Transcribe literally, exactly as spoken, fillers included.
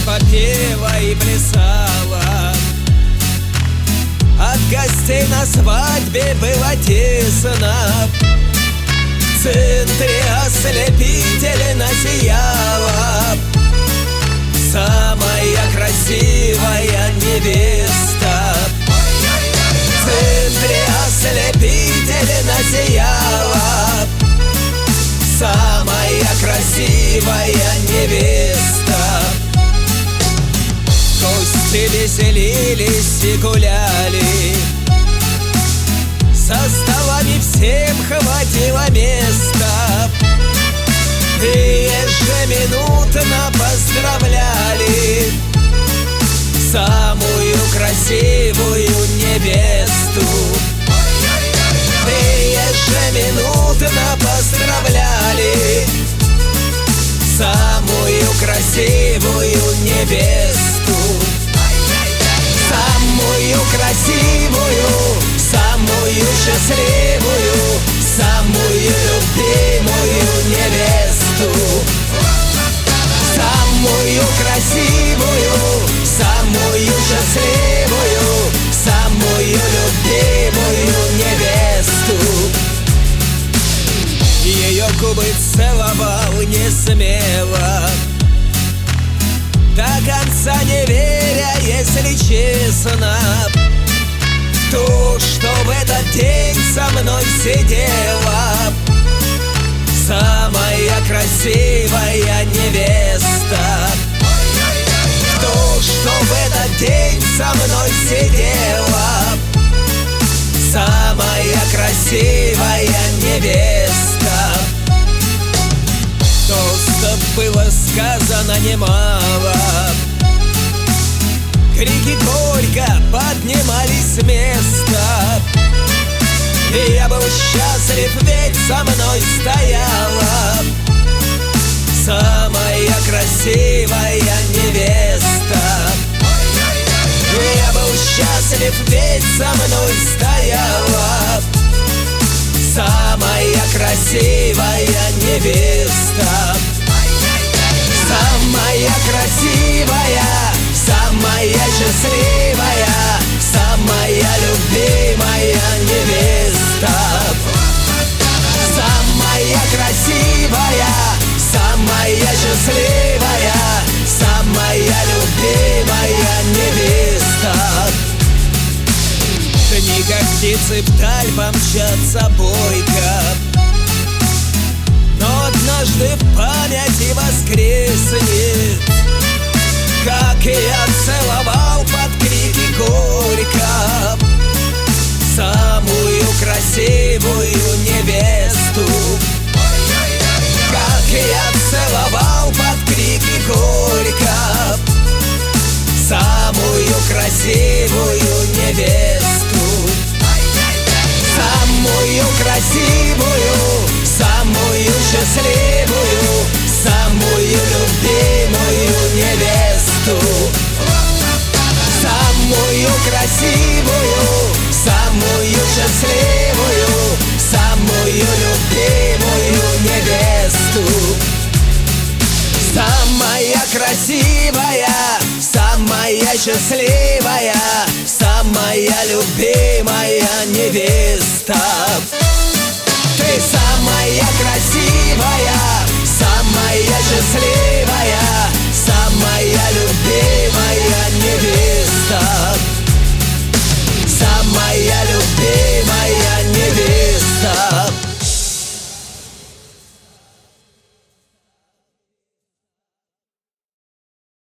попела и плясала. От гостей на свадьбе было тесно, в центре ослепительно сияла самая красивая невеста. В центре ослепительно сияла самая красивая невеста. Гости веселились и гуляли, со столами всем хватило места, и ежеминутно поздравляли самую красивую невесту. И ежеминутно поздравляли самую красивую невесту. Самую красивую, самую счастливую, самую любимую невесту. Самую красивую, самую счастливую, самую любимую невесту. Ее губы целовал не смело, до конца не веря, если честно, в то, что в этот день со мной сидела самая красивая невеста. В то, что в этот день со мной сидела самая красивая невеста. Тостов было сказано немало, крики горько поднимались с места, и я был счастлив, ведь со мной стояла самая красивая невеста. Я был счастлив, ведь со мной стояла самая красивая невеста. Самая красивая, самая счастливая, самая любимая невеста. Самая красивая, самая счастливая, самая любимая невеста. Дни как птицы вдаль помчатся бойко, но однажды в памяти воскреснет, как я целовал под крики горько самую красивую невесту. Как я целовал под крики горько самую красивую невесту. Самую красивую, самую счастливую, самую любимую невесту. Самую красивую, самую счастливую, самую любимую невесту. Самая красивая, самая счастливая, самая любимая невеста.